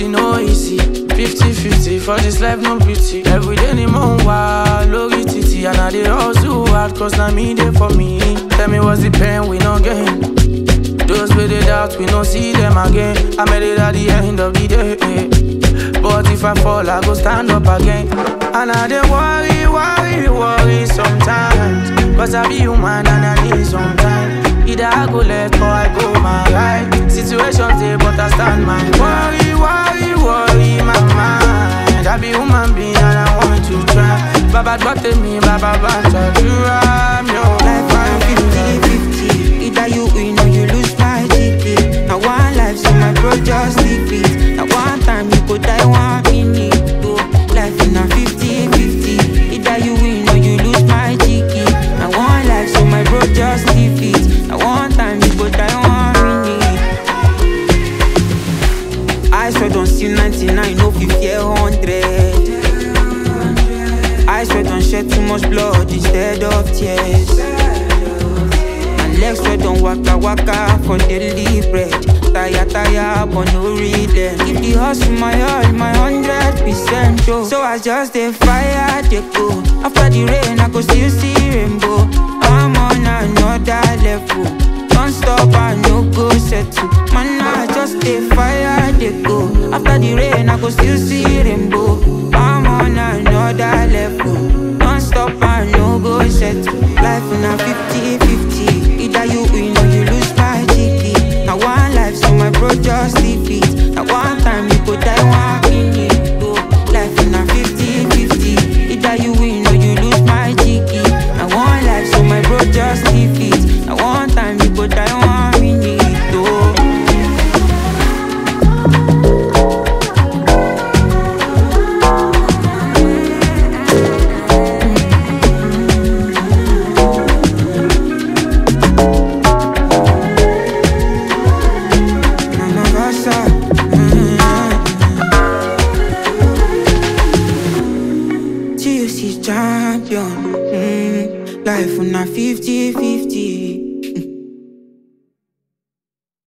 it no easy. 50-50 for this life, no pity. Every day ni mo wa lórí títì, and I dey hustle hard, cause na me dey for me. Tell me what's the pain we no gain. Those with the doubt, we no see them again. I made it at the end of the day. But if I fall, I go stand up again. And I dey worry sometimes. Cause I be human and I need some time. Either I go left or I go my right. Situations there, but I stand my worry, my mind. I be human being and I want to try. Baba got me, Baba try to rhyme, yo. Life I'm 50-50. Either you win or you lose my ticket. Now one life, so my bro just leave it. Now one time you go die 1 minute. Oh, life in a 50-50. Either you win or you lose my ticket. Now one life, so my bro just leave it. Now one time you go die 1 minute. I swear don't see 99, no 50, 100. I swear don't shed too much blood instead of tears. And legs swear don't waka for daily bread. Tire, but no reason. If the hustle my all, my 100%, oh. So I just dey fire, dey go. After the rain, I go still see rainbow. I'm on another level. Don't stop, I no go settle. Man, I just dey fire, dey go. After the rain, I go still see rainbow. I'm on another level. Don't stop, I no go settle. Life in a 50-50. Either you win or you lose my ticket. Now one life, so my bro just leave it.